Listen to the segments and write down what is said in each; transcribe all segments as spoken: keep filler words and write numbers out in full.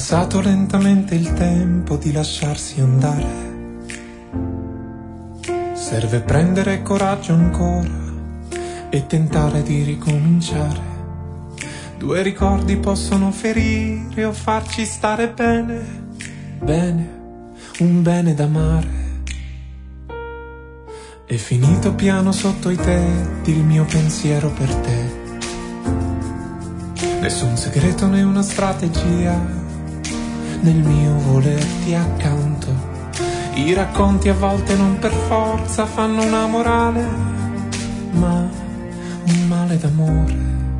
passato lentamente il tempo di lasciarsi andare. Serve prendere coraggio ancora e tentare di ricominciare. Due ricordi possono ferire o farci stare bene, bene, un bene d'amare. È finito piano sotto i tetti il mio pensiero per te. Nessun segreto né una strategia nel mio volerti accanto. I racconti a volte non per forza fanno una morale, ma un male d'amore.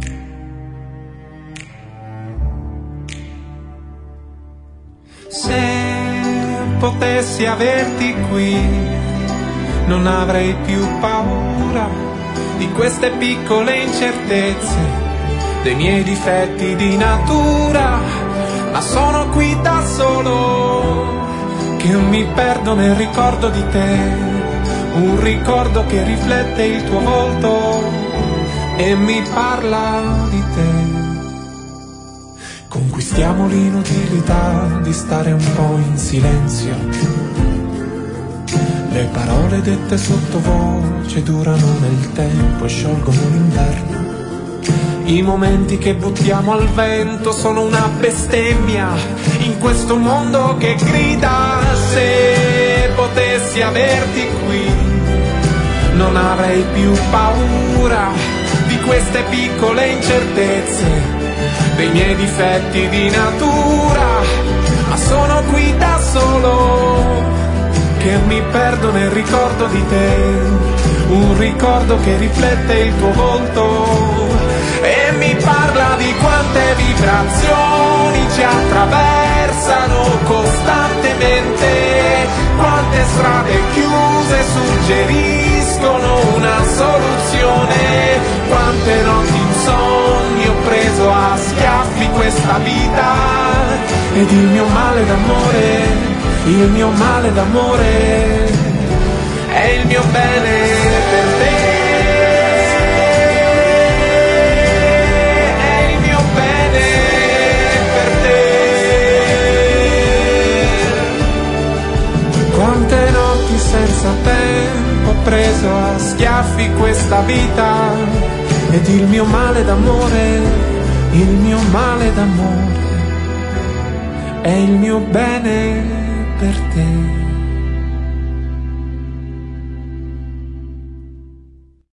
Se potessi averti qui, non avrei più paura di queste piccole incertezze, dei miei difetti di natura, ma sono qui da solo, che mi perdo nel ricordo di te, un ricordo che riflette il tuo volto e mi parla di te. Conquistiamo l'inutilità di stare un po' in silenzio. Le parole dette sottovoce durano nel tempo e sciolgono l'inverno. I momenti che buttiamo al vento sono una bestemmia in questo mondo che grida. Se potessi averti qui, non avrei più paura di queste piccole incertezze, dei miei difetti di natura, ma sono qui da solo, che mi perdo nel ricordo di te, un ricordo che riflette il tuo volto e mi parla di quante vibrazioni ci attraversano costantemente, quante strade chiuse suggeriscono una soluzione, quante notti insonni ho preso a schiaffi questa vita, ed il mio male d'amore, il mio male d'amore è il mio bene per te. Quante notti senza tempo ho preso a schiaffi questa vita, ed il mio male d'amore, il mio male d'amore è il mio bene per te.